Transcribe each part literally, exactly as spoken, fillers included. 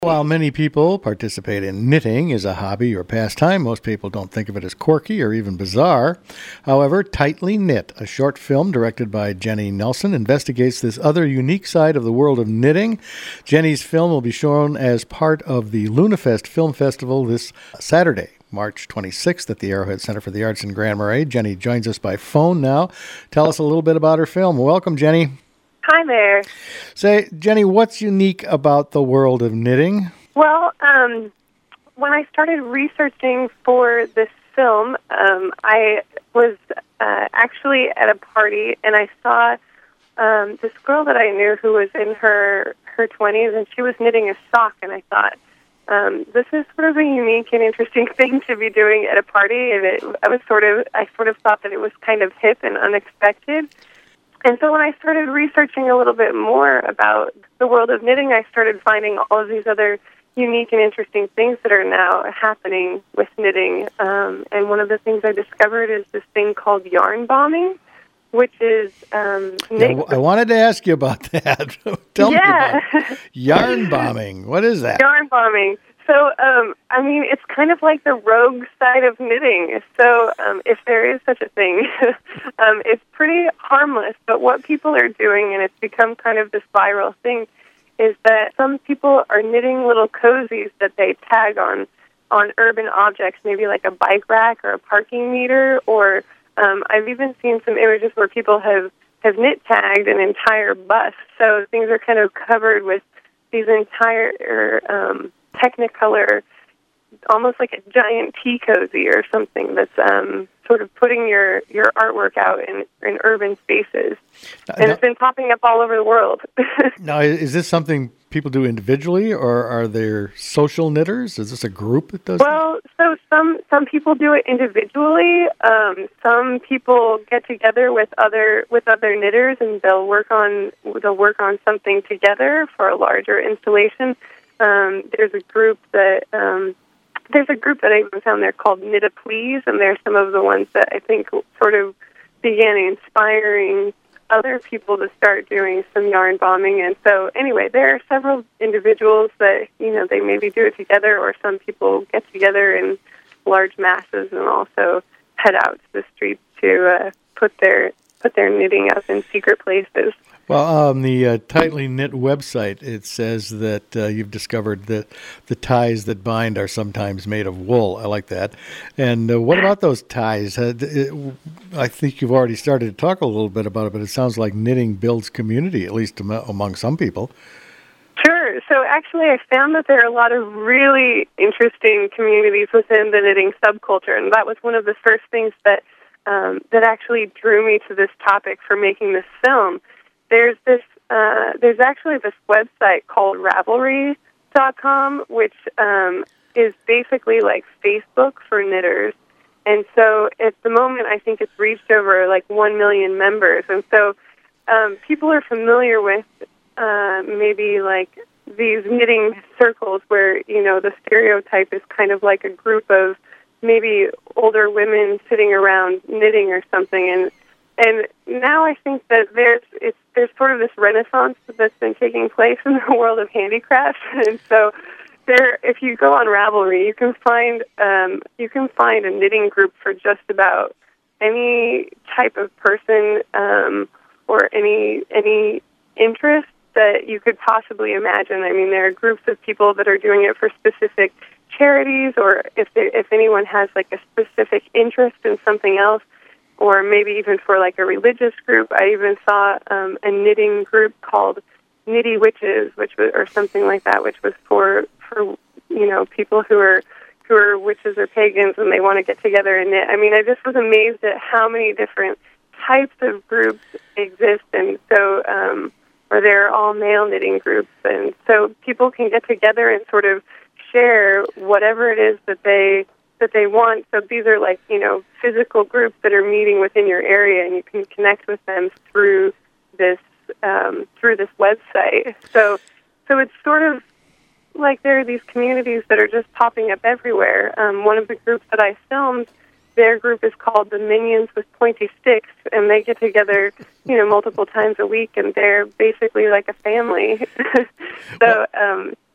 While many people participate in knitting as a hobby or pastime, most people don't think of it as quirky or even bizarre. However, Tightly Knit, a short film directed by Jenny Nelson, investigates this other unique side of the world of knitting. Jenny's film will be shown as part of the LunaFest Film Festival this Saturday, March twenty-sixth, at the Arrowhead Center for the Arts in Grand Marais. Jenny joins us by phone now. Tell us a little bit about her film. Welcome, Jenny. Hi there. Say, Jenny, what's unique about the world of knitting? Well, um, when I started researching for this film, um, I was uh, actually at a party, and I saw um, this girl that I knew who was in her, her twenties, and she was knitting a sock, and I thought, um, this is sort of a unique and interesting thing to be doing at a party, and it, I was sort of, I sort of thought that it was kind of hip and unexpected. And so when I started researching a little bit more about the world of knitting, I started finding all of these other unique and interesting things that are now happening with knitting. Um, and one of the things I discovered is this thing called yarn bombing, which is... Um, yeah, I wanted to ask you about that. Tell yeah. me about it. Yarn bombing. What is that? Yarn bombing. So, um, I mean, it's kind of like the rogue side of knitting. So, um, if there is such a thing, um, it's pretty harmless. But what people are doing, and it's become kind of this viral thing, is that some people are knitting little cozies that they tag on on urban objects, maybe like a bike rack or a parking meter. Or um, I've even seen some images where people have, have knit tagged an entire bus. So things are kind of covered with these entire... Um, Technicolor, almost like a giant tea cozy or something that's um, sort of putting your, your artwork out in, in urban spaces. And now, it's been popping up all over the world. Now, is this something people do individually, or are there social knitters? Is this a group that does Well, this? so some, some people do it individually. Um, some people get together with other with other knitters, and they'll work on they'll work on something together for a larger installation. Um, there's a group that um, there's a group that I even found there called Knit a Please, and they're some of the ones that I think sort of began inspiring other people to start doing some yarn bombing. And so, anyway, there are several individuals that you know they maybe do it together, or some people get together in large masses and also head out to the streets to uh, put their put their knitting up in secret places. Well, on the uh, Tightly Knit website, it says that uh, you've discovered that the ties that bind are sometimes made of wool. I like that. And uh, what about those ties? Uh, it, I think you've already started to talk a little bit about it, but it sounds like knitting builds community, at least am- among some people. Sure. So actually I found that there are a lot of really interesting communities within the knitting subculture, and that was one of the first things that um, that actually drew me to this topic for making this film. There's this. Uh, there's actually this website called Ravelry dot com, which um, is basically like Facebook for knitters. And so at the moment, I think it's reached over like one million members. And so um, people are familiar with uh, maybe like these knitting circles where, you know, the stereotype is kind of like a group of maybe older women sitting around knitting or something. And And now I think that there's it's there's sort of this renaissance that's been taking place in the world of handicrafts, and so there, if you go on Ravelry, you can find um, you can find a knitting group for just about any type of person um, or any any interest that you could possibly imagine. I mean, there are groups of people that are doing it for specific charities, or if they, if anyone has like a specific interest in something else. Or maybe even for like a religious group. I even saw um, a knitting group called Knitty Witches, which was, or something like that, which was for for you know people who are who are witches or pagans and they want to get together and knit. I mean, I just was amazed at how many different types of groups exist, and so um, or they're all male knitting groups, and so people can get together and sort of share whatever it is that they. that they want. So these are like, you know, physical groups that are meeting within your area, and you can connect with them through this um, through this website. So so it's sort of like there are these communities that are just popping up everywhere. Um, one of the groups that I filmed, their group is called the Minions with Pointy Sticks, and they get together, you know, multiple times a week, and they're basically like a family. so um,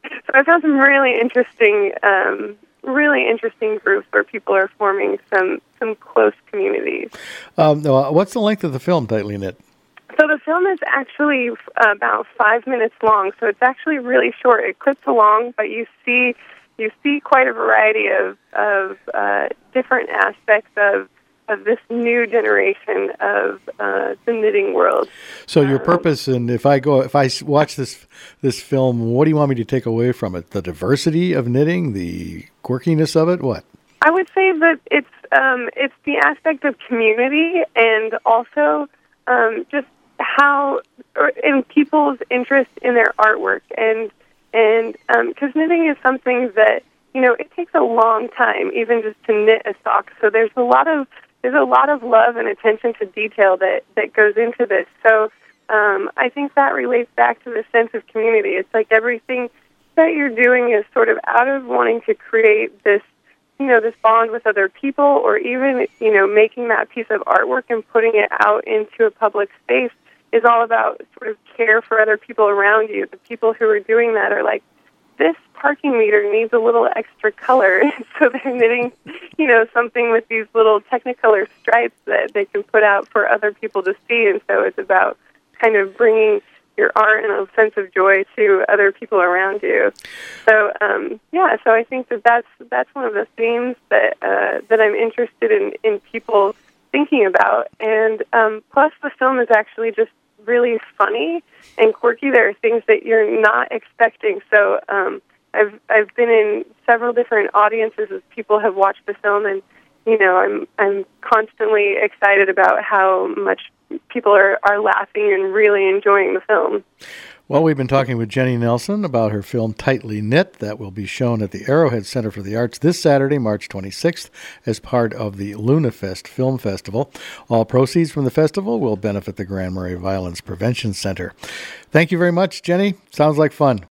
So I found some really interesting, um, really interesting groups where people are forming some some close communities. Um, what's the length of the film, Tightly Knit? So the film is actually about five minutes long, so it's actually really short. It clips along, but you see you see quite a variety of of uh, different aspects of of this new generation of uh, the knitting world. So your purpose, and if I go, if I watch this this film, what do you want me to take away from it? The diversity of knitting, the quirkiness of it, what? I would say that it's um, it's the aspect of community, and also um, just how or in people's interest in their artwork, and and because um, knitting is something that, you know, it takes a long time even just to knit a sock. So there's a lot of there's a lot of love and attention to detail that that goes into this. So um, I think that relates back to the sense of community. It's like everything that you're doing is sort of out of wanting to create this, you know, this bond with other people, or even, you know, making that piece of artwork and putting it out into a public space is all about sort of care for other people around you. The people who are doing that are like, this parking meter needs a little extra color. So they're knitting, you know, something with these little Technicolor stripes that they can put out for other people to see. And so it's about kind of bringing your art and a sense of joy to other people around you. So, um, yeah, so I think that that's, that's one of the themes that uh, that I'm interested in, in people thinking about. And um, plus the film is actually just really funny and quirky. There are things that you're not expecting. So um, I've I've been in several different audiences as people have watched the film, and, you know, I'm I'm constantly excited about how much people are, are laughing and really enjoying the film. Well, we've been talking with Jenny Nelson about her film Tightly Knit that will be shown at the Arrowhead Center for the Arts this Saturday, March twenty-sixth, as part of the LunaFest Film Festival. All proceeds from the festival will benefit the Grand Marais Violence Prevention Center. Thank you very much, Jenny. Sounds like fun.